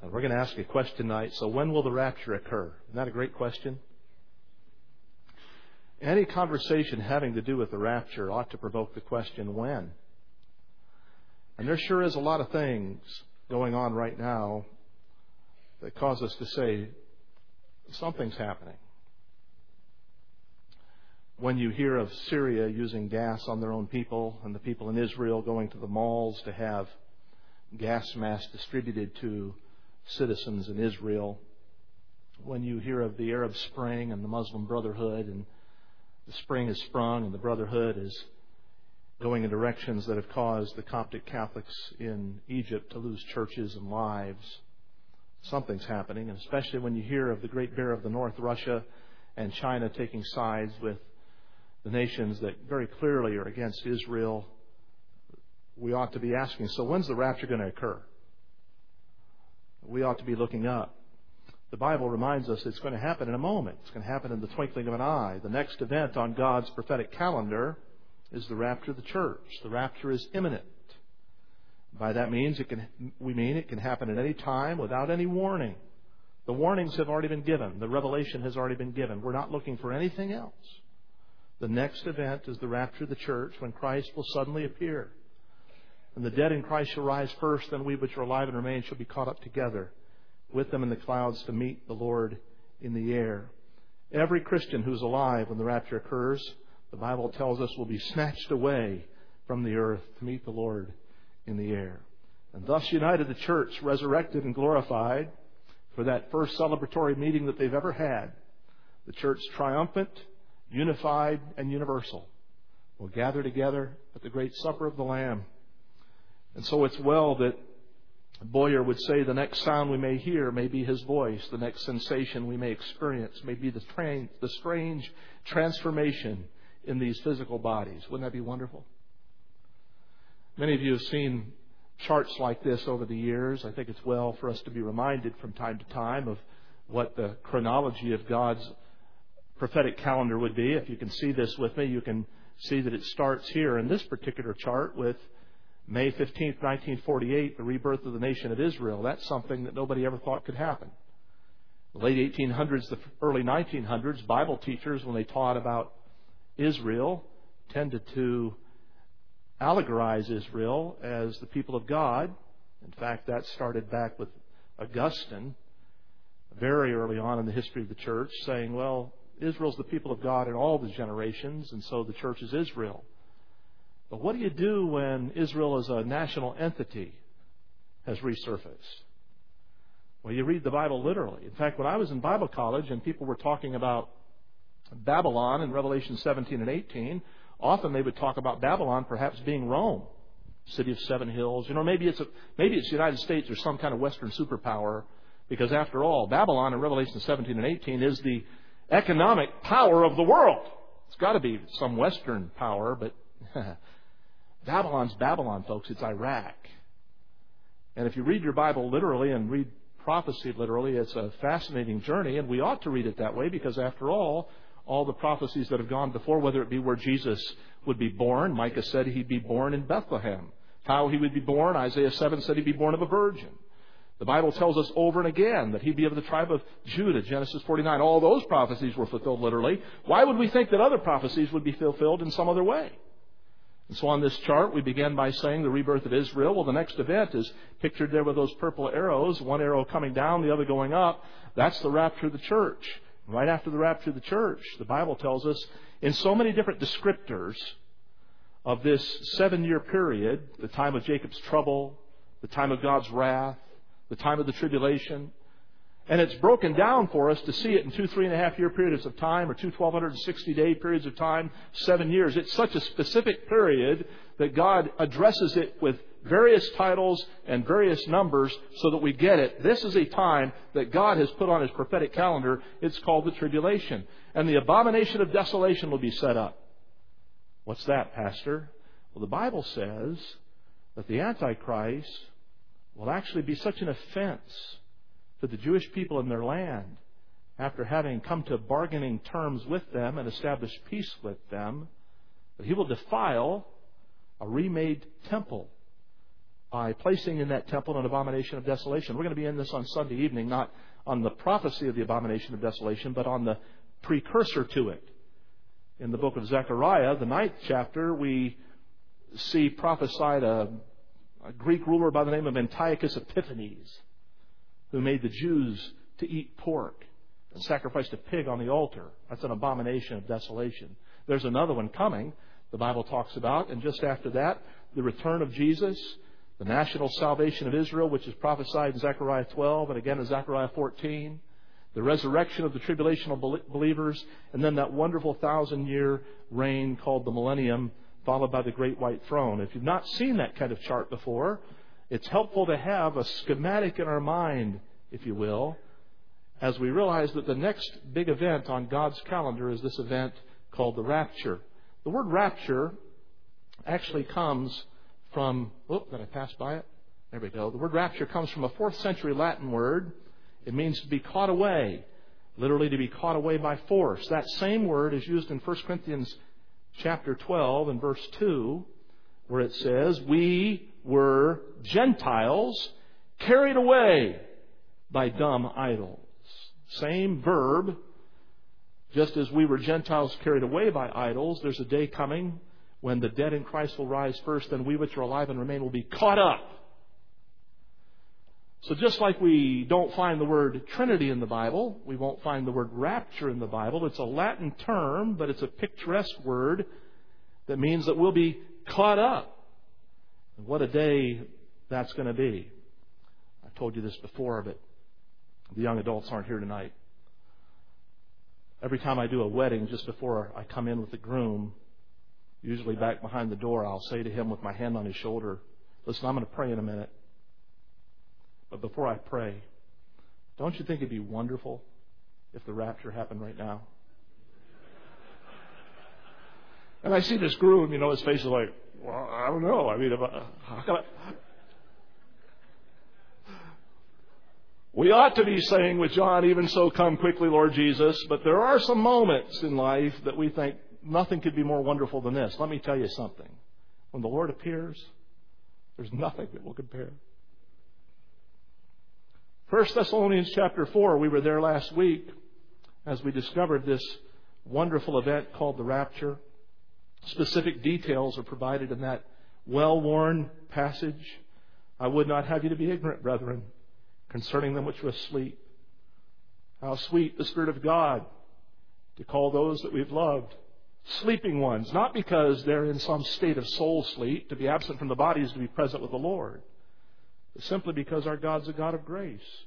We're going to ask a question tonight. So when will the rapture occur? Isn't that a great question? Any conversation having to do with the rapture ought to provoke the question, when? And there sure is a lot of things going on right now that cause us to say, something's happening. When you hear of Syria using gas on their own people, and the people in Israel going to the malls to have gas masks distributed to citizens in Israel, when you hear of the Arab Spring and the Muslim Brotherhood, and the spring has sprung and the Brotherhood is going in directions that have caused the Coptic Catholics in Egypt to lose churches and lives, something's happening. And especially when you hear of the Great Bear of the North, Russia, and China taking sides with the nations that very clearly are against Israel, we ought to be asking, so when's the rapture going to occur? We ought to be looking up. The Bible reminds us it's going to happen in a moment. It's going to happen in the twinkling of an eye. The next event on God's prophetic calendar is the rapture of the church. The rapture is imminent. By that means, it can happen at any time without any warning. The warnings have already been given. The revelation has already been given. We're not looking for anything else. The next event is the rapture of the church, when Christ will suddenly appear. And the dead in Christ shall rise first, then we which are alive and remain shall be caught up together with them in the clouds to meet the Lord in the air. Every Christian who's alive when the rapture occurs, the Bible tells us, will be snatched away from the earth to meet the Lord in the air. And thus united the church, resurrected and glorified, for that first celebratory meeting that they've ever had. The church triumphant, unified, and universal will gather together at the great supper of the Lamb. And so it's well that Boyer would say the next sound we may hear may be His voice. The next sensation we may experience may be the strange transformation in these physical bodies. Wouldn't that be wonderful? Many of you have seen charts like this over the years. I think it's well for us to be reminded from time to time of what the chronology of God's prophetic calendar would be. If you can see this with me, you can see that it starts here in this particular chart with May 15th, 1948, the rebirth of the nation of Israel. That's something that nobody ever thought could happen. The late 1800s, the early 1900s, Bible teachers, when they taught about Israel, tended to allegorize Israel as the people of God. In fact, that started back with Augustine, very early on in the history of the church, saying, well, Israel's the people of God in all the generations, and so the church is Israel. But what do you do when Israel as a national entity has resurfaced? Well, you read the Bible literally. In fact, when I was in Bible college and people were talking about Babylon in Revelation 17 and 18, often they would talk about Babylon perhaps being Rome, city of seven hills. You know, maybe it's the United States or some kind of Western superpower, because after all, Babylon in Revelation 17 and 18 is the economic power of the world. It's got to be some Western power, but Babylon's Babylon, folks. It's Iraq. And if you read your Bible literally and read prophecy literally, it's a fascinating journey, and we ought to read it that way, because after all the prophecies that have gone before, whether it be where Jesus would be born, Micah said He'd be born in Bethlehem. How He would be born, Isaiah 7 said He'd be born of a virgin. The Bible tells us over and again that He'd be of the tribe of Judah, Genesis 49. All those prophecies were fulfilled literally. Why would we think that other prophecies would be fulfilled in some other way? And so on this chart, we began by saying the rebirth of Israel. Well, the next event is pictured there with those purple arrows, one arrow coming down, the other going up. That's the rapture of the church. Right after the rapture of the church, the Bible tells us in so many different descriptors of this 7-year period, the time of Jacob's trouble, the time of God's wrath, the time of the tribulation. And it's broken down for us to see it in 2 3.5-year periods of time, or 2 1,260-day periods of time, 7 years. It's such a specific period that God addresses it with various titles and various numbers so that we get it. This is a time that God has put on His prophetic calendar. It's called the tribulation. And the abomination of desolation will be set up. What's that, Pastor? Well, the Bible says that the Antichrist will actually be such an offense to the Jewish people in their land, after having come to bargaining terms with them and established peace with them, that he will defile a remade temple by placing in that temple an abomination of desolation. We're going to be in this on Sunday evening, not on the prophecy of the abomination of desolation, but on the precursor to it. In the book of Zechariah, the 9th chapter, we see prophesied a Greek ruler by the name of Antiochus Epiphanes, who made the Jews to eat pork and sacrificed a pig on the altar. That's an abomination of desolation. There's another one coming, the Bible talks about, and just after that, the return of Jesus, the national salvation of Israel, which is prophesied in Zechariah 12 and again in Zechariah 14, the resurrection of the tribulational believers, and then that wonderful 1,000-year reign called the millennium, followed by the great white throne. If you've not seen that kind of chart before, it's helpful to have a schematic in our mind, if you will, as we realize that the next big event on God's calendar is this event called the rapture. The word rapture actually comes from... did I pass by it? There we go. The word rapture comes from a 4th century Latin word. It means to be caught away, literally to be caught away by force. That same word is used in 1 Corinthians chapter 12 and verse 2, where it says, "We were Gentiles carried away by dumb idols." Same verb. Just as we were Gentiles carried away by idols, there's a day coming when the dead in Christ will rise first, and we which are alive and remain will be caught up. So just like we don't find the word Trinity in the Bible, we won't find the word rapture in the Bible. It's a Latin term, but it's a picturesque word that means that we'll be caught up. And what a day that's going to be. I told you this before, but the young adults aren't here tonight. Every time I do a wedding, just before I come in with the groom, usually back behind the door, I'll say to him with my hand on his shoulder, "Listen, I'm going to pray in a minute. But before I pray, don't you think it'd be wonderful if the rapture happened right now?" And I see this groom, his face is like, "Well, I don't know. I mean, how can I?" We ought to be saying with John, "Even so, come quickly, Lord Jesus." But there are some moments in life that we think nothing could be more wonderful than this. Let me tell you something. When the Lord appears, there's nothing that will compare. 1 Thessalonians chapter 4, we were there last week as we discovered this wonderful event called the rapture. Specific details are provided in that well-worn passage. "I would not have you to be ignorant, brethren, concerning them which were asleep. How sweet the Spirit of God to call those that we've loved sleeping ones," not because they're in some state of soul sleep. To be absent from the body is to be present with the Lord. Simply because our God's a God of grace.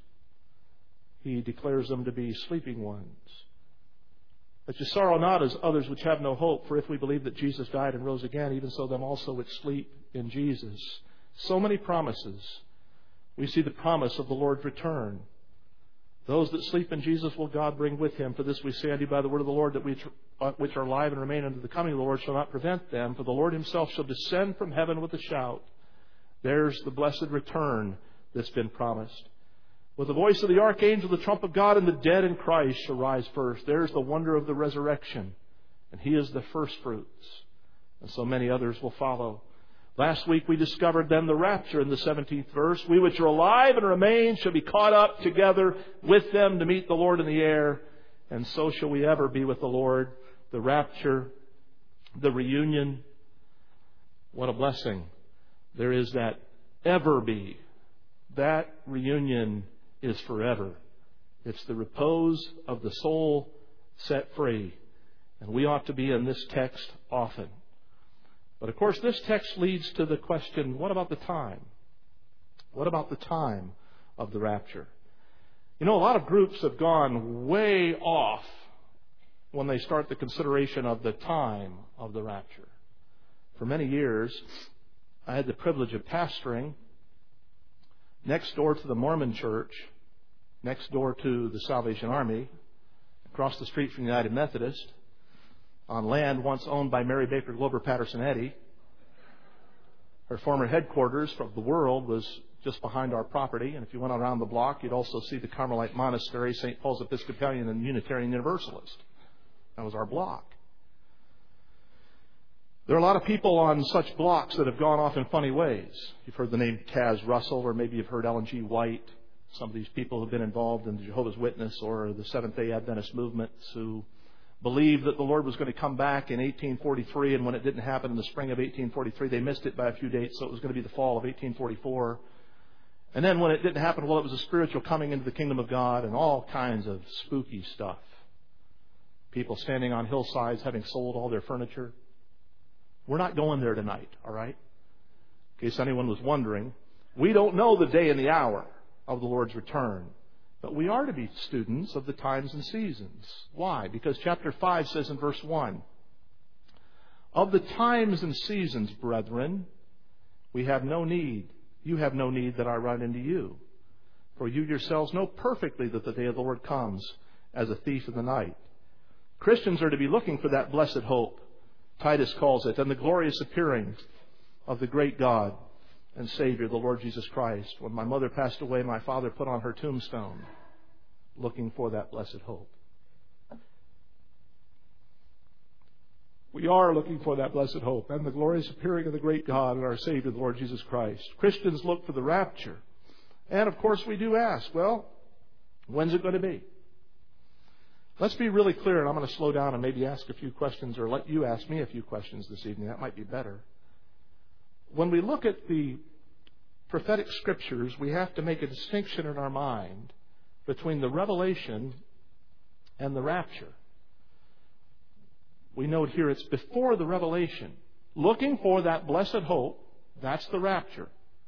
He declares them to be sleeping ones. "That you sorrow not as others which have no hope, for if we believe that Jesus died and rose again, even so them also which sleep in Jesus." So many promises. We see the promise of the Lord's return. "Those that sleep in Jesus will God bring with Him. For this we say unto you by the word of the Lord, that which are alive and remain unto the coming of the Lord shall not prevent them. For the Lord Himself shall descend from heaven with a shout." There's the blessed return that's been promised. "With the voice of the archangel, the trump of God, and the dead in Christ shall rise first." There's the wonder of the resurrection. And He is the first fruits. And so many others will follow. Last week we discovered then the rapture in the 17th verse. "We which are alive and remain shall be caught up together with them to meet the Lord in the air. And so shall we ever be with the Lord." The rapture, the reunion. What a blessing. There is that ever be. That reunion is forever. It's the repose of the soul set free. And we ought to be in this text often. But of course, this text leads to the question, what about the time? What about the time of the rapture? A lot of groups have gone way off when they start the consideration of the time of the rapture. For many years, I had the privilege of pastoring next door to the Mormon Church, next door to the Salvation Army, across the street from the United Methodist, on land once owned by Mary Baker Glover Patterson Eddy. Her former headquarters of the world was just behind our property, and if you went around the block, you'd also see the Carmelite Monastery, St. Paul's Episcopalian, and Unitarian Universalist. That was our block. There are a lot of people on such blocks that have gone off in funny ways. You've heard the name Kaz Russell, or maybe you've heard Ellen G. White. Some of these people who have been involved in the Jehovah's Witness or the Seventh-day Adventist movements who believed that the Lord was going to come back in 1843, and when it didn't happen in the spring of 1843, they missed it by a few dates, so it was going to be the fall of 1844. And then when it didn't happen, well, it was a spiritual coming into the kingdom of God and all kinds of spooky stuff. People standing on hillsides having sold all their furniture. We're not going there tonight, all right? In case anyone was wondering, we don't know the day and the hour of the Lord's return. But we are to be students of the times and seasons. Why? Because chapter 5 says in verse 1, "Of the times and seasons, brethren, we have no need. You have no need that I write unto you. For you yourselves know perfectly that the day of the Lord comes as a thief in the night." Christians are to be looking for that blessed hope, Titus calls it, and the glorious appearing of the great God and Savior, the Lord Jesus Christ. When my mother passed away, my father put on her tombstone, looking for that blessed hope. We are looking for that blessed hope and the glorious appearing of the great God and our Savior, the Lord Jesus Christ. Christians look for the rapture. And of course we do ask, well, when's it going to be? Let's be really clear, and I'm going to slow down and maybe ask a few questions, or let you ask me a few questions this evening. That might be better. When we look at the prophetic scriptures, we have to make a distinction in our mind between the revelation and the rapture. We note here it's before the revelation. Looking for that blessed hope, that's the rapture.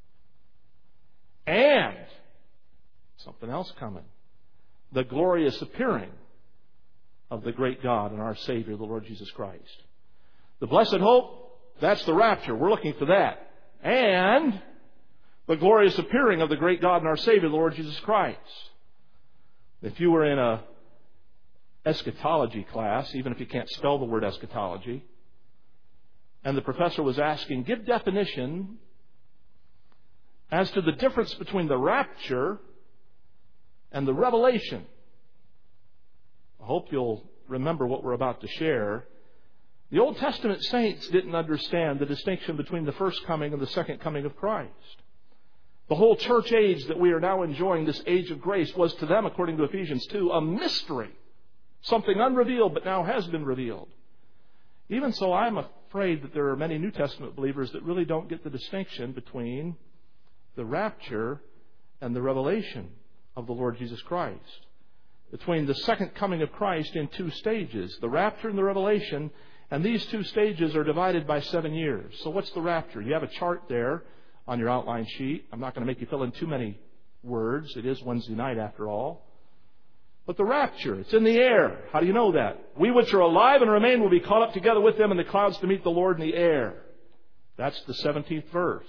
And something else coming. The glorious appearing of the great God and our Savior, the Lord Jesus Christ. The blessed hope, that's the rapture. We're looking for that. And the glorious appearing of the great God and our Savior, the Lord Jesus Christ. If you were in a eschatology class, even if you can't spell the word eschatology, and the professor was asking, give definition as to the difference between the rapture and the revelation. I hope you'll remember what we're about to share. The Old Testament saints didn't understand the distinction between the first coming and the second coming of Christ. The whole church age that we are now enjoying, this age of grace, was to them, according to Ephesians 2, a mystery. Something unrevealed, but now has been revealed. Even so, I'm afraid that there are many New Testament believers that really don't get the distinction between the rapture and the revelation of the Lord Jesus Christ. Between the second coming of Christ in two stages, the rapture and the revelation, and these two stages are divided by 7 years. So what's the rapture? You have a chart there on your outline sheet. I'm not going to make you fill in too many words. It is Wednesday night after all. But the rapture, it's in the air. How do you know that? We which are alive and remain will be caught up together with them in the clouds to meet the Lord in the air. That's the 17th verse.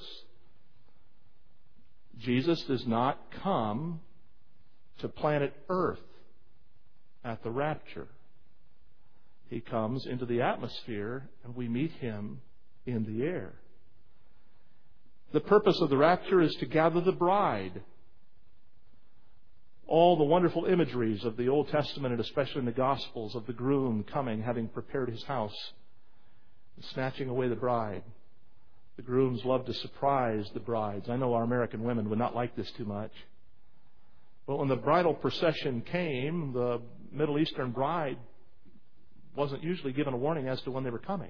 Jesus does not come to planet Earth at the rapture. He comes into the atmosphere and we meet Him in the air. The purpose of the rapture is to gather the bride. All the wonderful imageries of the Old Testament, and especially in the Gospels, of the groom coming, having prepared his house, and snatching away the bride. The grooms love to surprise the brides. I know our American women would not like this too much. But when the bridal procession came, the Middle Eastern bride wasn't usually given a warning as to when they were coming.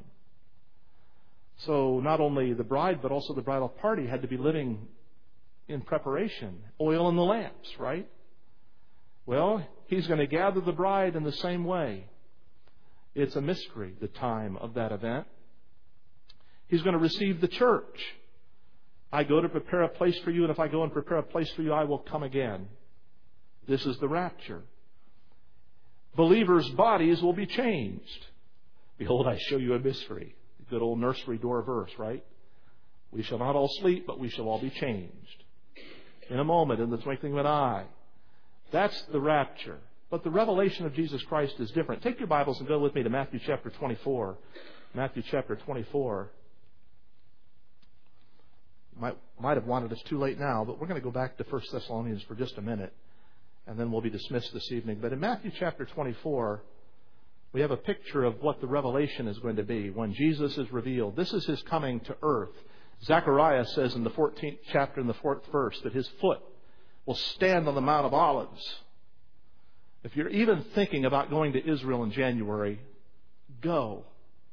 So not only the bride, but also the bridal party had to be living in preparation. Oil in the lamps, right? Well, He's going to gather the bride in the same way. It's a mystery, the time of that event. He's going to receive the church. I go to prepare a place for you, and if I go and prepare a place for you, I will come again. This is the rapture. Believers' bodies will be changed. Behold, I show you a mystery. Good old nursery door verse, right? We shall not all sleep, but we shall all be changed. In a moment, in the twinkling of an eye. That's the rapture. But the revelation of Jesus Christ is different. Take your Bibles and go with me to Matthew chapter 24. Matthew chapter 24. Might have wanted us too late now, but we're going to go back to 1 Thessalonians for just a minute, and then we'll be dismissed this evening. But in Matthew chapter 24, we have a picture of what the revelation is going to be when Jesus is revealed. This is His coming to earth. Zechariah says in the 14th chapter in the 4th verse that His foot will stand on the Mount of Olives. If you're even thinking about going to Israel in January, go.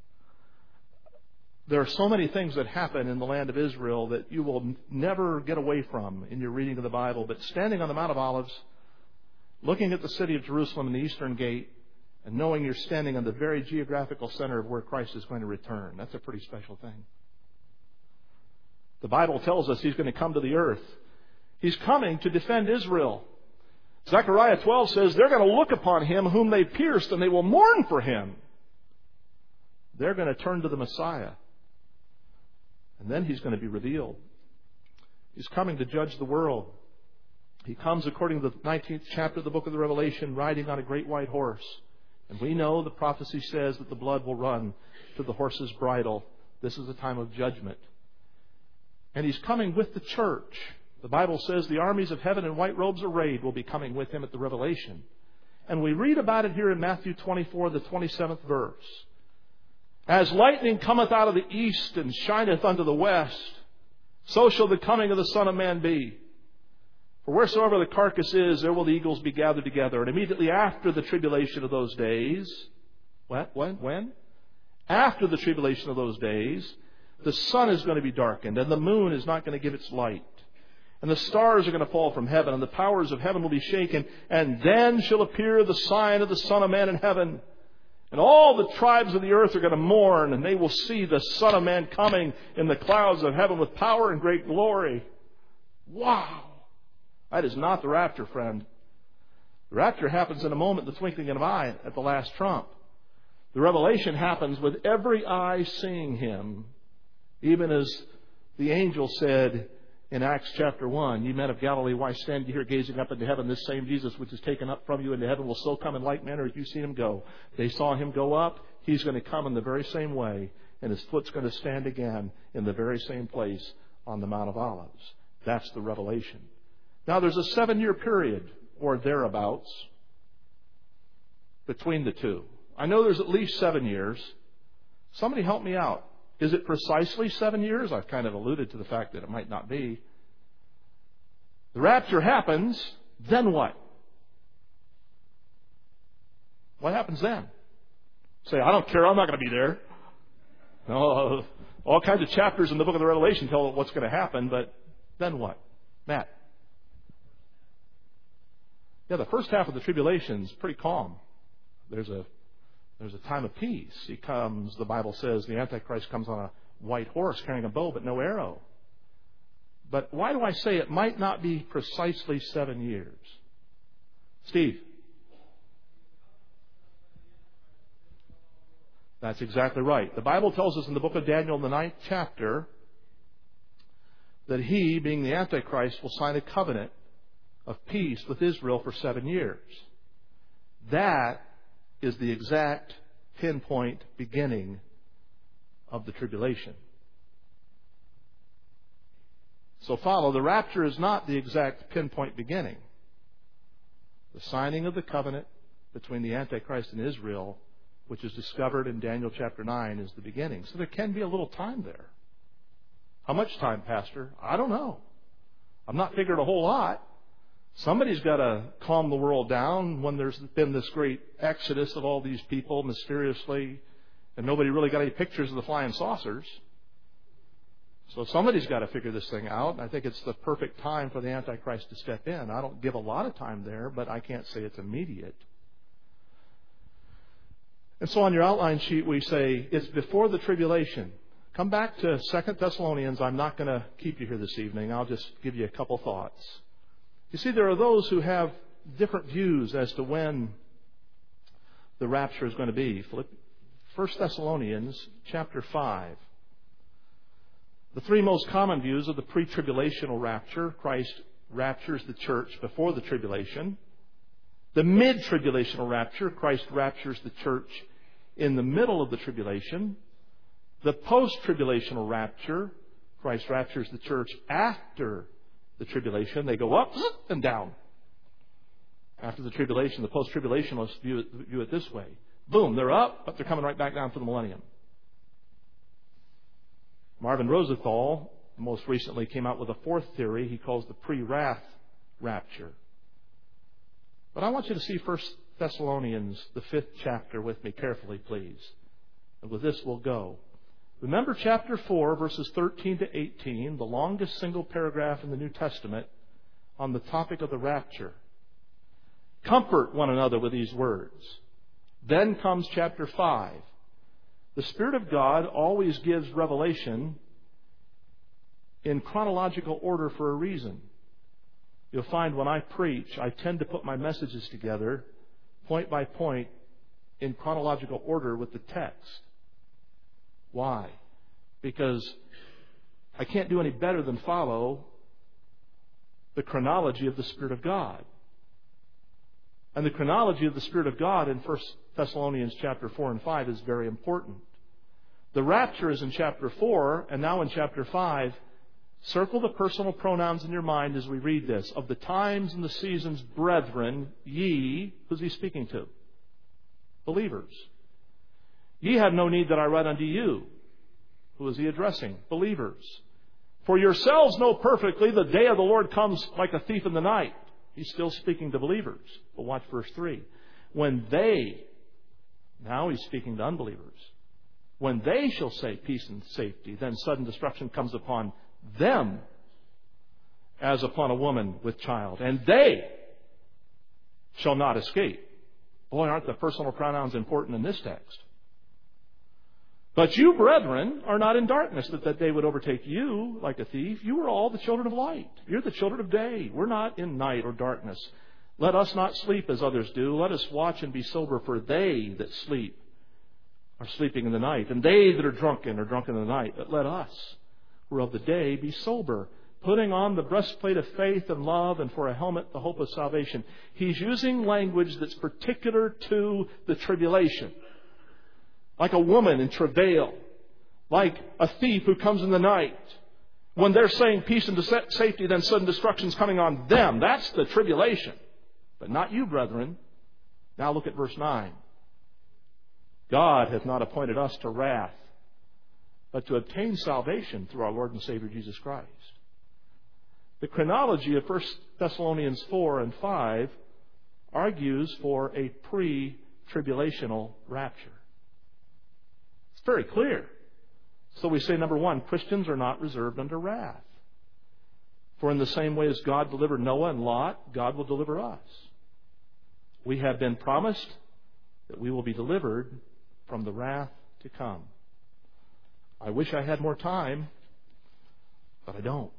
There are so many things that happen in the land of Israel that you will never get away from in your reading of the Bible. But standing on the Mount of Olives, looking at the city of Jerusalem and the Eastern Gate, and knowing you're standing on the very geographical center of where Christ is going to return, that's a pretty special thing. The Bible tells us He's going to come to the earth. He's coming to defend Israel. Zechariah 12 says they're going to look upon Him whom they pierced, and they will mourn for Him. They're going to turn to the Messiah. And then He's going to be revealed. He's coming to judge the world. He comes, according to the 19th chapter of the book of the Revelation, riding on a great white horse. And we know the prophecy says that the blood will run to the horse's bridle. This is a time of judgment. And He's coming with the church. The Bible says the armies of heaven in white robes arrayed will be coming with Him at the Revelation. And we read about it here in Matthew 24, the 27th verse. As lightning cometh out of the east and shineth unto the west, so shall the coming of the Son of Man be. For wheresoever the carcass is, there will the eagles be gathered together. And immediately after the tribulation of those days, when? After the tribulation of those days, the sun is going to be darkened, and the moon is not going to give its light. And the stars are going to fall from heaven, and the powers of heaven will be shaken. And then shall appear the sign of the Son of Man in heaven. And all the tribes of the earth are going to mourn, and they will see the Son of Man coming in the clouds of heaven with power and great glory. Wow! That is not the rapture, friend. The rapture happens in a moment, the twinkling of an eye, at the last trump. The revelation happens with every eye seeing Him, even as the angel said in Acts chapter 1, "Ye men of Galilee, why stand ye here gazing up into heaven? This same Jesus which is taken up from you into heaven will so come in like manner as you see Him go." They saw Him go up. He's going to come in the very same way, and His foot's going to stand again in the very same place on the Mount of Olives. That's the revelation. Now, there's a 7-year period, or thereabouts, between the two. I know there's at least 7 years. Somebody help me out. Is it precisely 7 years? I've kind of alluded to the fact that it might not be. The rapture happens, then what? What happens then? Say, I don't care, I'm not going to be there. No, all kinds of chapters in the book of the Revelation tell what's going to happen, but then what? Matt? Yeah, the first half of the tribulation is pretty calm. There's a time of peace. He comes, the Bible says, the Antichrist comes on a white horse carrying a bow but no arrow. But why do I say it might not be precisely 7 years? Steve? That's exactly right. The Bible tells us in the book of Daniel, in the 9th chapter, that he, being the Antichrist, will sign a covenant of peace with Israel for 7 years. That is the exact pinpoint beginning of the tribulation. So follow, the rapture is not the exact pinpoint beginning. The signing of the covenant between the Antichrist and Israel, which is discovered in Daniel chapter 9, is the beginning. So there can be a little time there. How much time, Pastor? I don't know. I'm not figuring a whole lot. Somebody's got to calm the world down when there's been this great exodus of all these people mysteriously, and nobody really got any pictures of the flying saucers. So somebody's got to figure this thing out. I think it's the perfect time for the Antichrist to step in. I don't give a lot of time there, but I can't say it's immediate. And so on your outline sheet we say it's before the tribulation. Come back to 2 Thessalonians. I'm not going to keep you here this evening. I'll just give you a couple thoughts. You see, there are those who have different views as to when the rapture is going to be. 1 Thessalonians chapter 5. The three most common views are the pre-tribulational rapture. Christ raptures the church before the tribulation. The mid-tribulational rapture. Christ raptures the church in the middle of the tribulation. The post-tribulational rapture. Christ raptures the church after the tribulation. They go up and down. After the tribulation, the post-tribulationists view it this way. Boom, they're up, but they're coming right back down for the millennium. Marvin Rosenthal most recently came out with a fourth theory he calls the pre-wrath rapture. But I want you to see 1 Thessalonians, the 5th chapter, with me carefully, please. And with this we'll go. Remember chapter 4, verses 13 to 18, the longest single paragraph in the New Testament on the topic of the rapture. Comfort one another with these words. Then comes chapter 5. The Spirit of God always gives revelation in chronological order for a reason. You'll find when I preach, I tend to put my messages together, point by point, in chronological order with the text. Why? Because I can't do any better than follow the chronology of the Spirit of God. And the chronology of the Spirit of God in 1 Thessalonians chapter 4 and 5 is very important. The rapture is in chapter 4, and now in chapter 5, circle the personal pronouns in your mind as we read this. Of the times and the seasons, brethren, ye, who's he speaking to? Believers. Ye have no need that I write unto you. Who is he addressing? Believers. For yourselves know perfectly the day of the Lord comes like a thief in the night. He's still speaking to believers. But watch verse 3. When they, now he's speaking to unbelievers. When they shall say peace and safety, then sudden destruction comes upon them as upon a woman with child. And they shall not escape. Boy, aren't the personal pronouns important in this text. But you, brethren, are not in darkness, that that day would overtake you like a thief. You are all the children of light. You're the children of day. We're not in night or darkness. Let us not sleep as others do. Let us watch and be sober, for they that sleep are sleeping in the night, and they that are drunken in the night. But let us, who are of the day, be sober, putting on the breastplate of faith and love, and for a helmet the hope of salvation. He's using language that's particular to the tribulation. Like a woman in travail, like a thief who comes in the night. When they're saying peace and safety, then sudden destruction's coming on them. That's the tribulation. But not you, brethren. Now look at verse 9. God hath not appointed us to wrath, but to obtain salvation through our Lord and Savior Jesus Christ. The chronology of 1 Thessalonians 4 and 5 argues for a pre-tribulational rapture. It's very clear. So we say, number one, Christians are not reserved under wrath. For in the same way as God delivered Noah and Lot, God will deliver us. We have been promised that we will be delivered from the wrath to come. I wish I had more time, but I don't.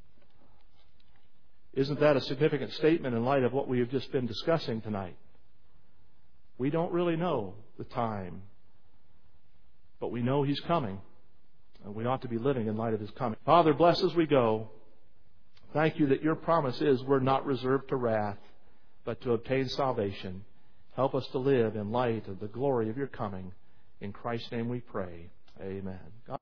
Isn't that a significant statement in light of what we have just been discussing tonight? We don't really know the time, but we know He's coming, and we ought to be living in light of His coming. Father, bless as we go. Thank you that your promise is we're not reserved to wrath, but to obtain salvation. Help us to live in light of the glory of your coming. In Christ's name we pray. Amen.